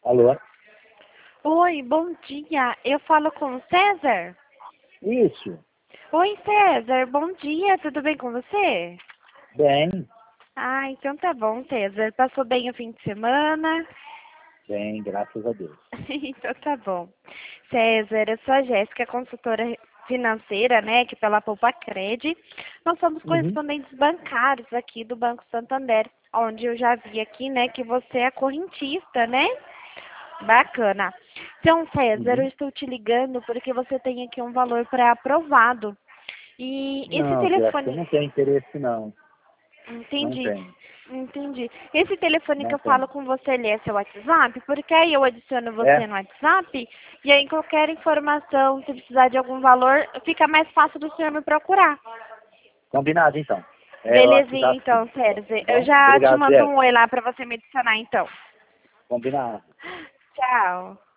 Alô? Oi, bom dia. Eu falo com o César? Isso. Oi, César, bom dia. Tudo bem com você? Bem, Ah, então tá bom, César. Passou bem o fim de semana? bem, graças a Deus. Então tá bom. César, eu sou a Jéssica, consultora financeira, né, aqui pela Poupa Cred. Nós somos Uhum. correspondentes bancários aqui do Banco Santander, onde eu já vi aqui, né, que você é correntista, né? Bacana. Então, César, eu Uhum. estou te ligando porque você tem aqui um valor pré-aprovado. E esse Não, Jéssica, eu telefone. não tenho interesse não. Não Entendi. tenho. Entendi. Esse telefone que Não eu falo tenho. com você, ele é seu WhatsApp? Porque aí eu adiciono você É? no WhatsApp e aí qualquer informação, se precisar de algum valor, fica mais fácil do senhor me procurar. Combinado então. É o Belezinha, WhatsApp sim. então, César. Tá Eu bom? já te Obrigado, mando um Jéssica. oi lá pra você me adicionar, então. Combinado. Tchau.